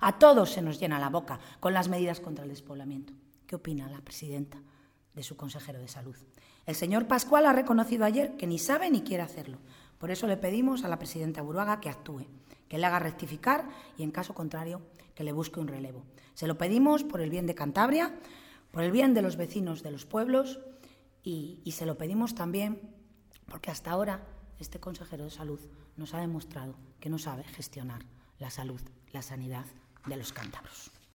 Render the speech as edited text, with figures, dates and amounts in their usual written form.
A todos se nos llena la boca con las medidas contra el despoblamiento. ¿Qué opina la presidenta de su consejero de Salud? El señor Pascual ha reconocido ayer que ni sabe ni quiere hacerlo. Por eso le pedimos a la presidenta Buruaga que actúe, que le haga rectificar y, en caso contrario, que le busque un relevo. Se lo pedimos por el bien de Cantabria, por el bien de los vecinos de los pueblos y se lo pedimos también porque hasta ahora este consejero de Salud nos ha demostrado que no sabe gestionar la salud, la sanidad de los cántabros.